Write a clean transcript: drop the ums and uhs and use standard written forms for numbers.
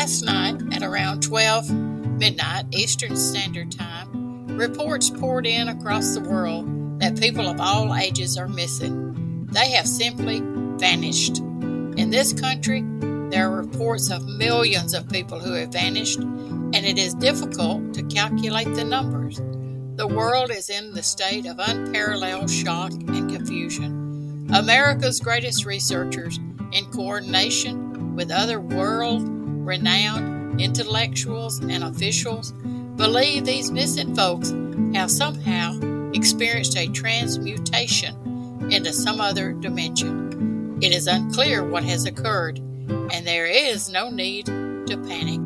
Last night, at around 12 midnight Eastern Standard Time, reports poured in across the world that people of all ages are missing. They have simply vanished. In this country, there are reports of millions of people who have vanished, and it is difficult to calculate the numbers. The world is in the state of unparalleled shock and confusion. America's greatest researchers, in coordination with other world-renowned intellectuals and officials, believe these missing folks have somehow experienced a transmutation into some other dimension. It is unclear what has occurred, and there is no need to panic.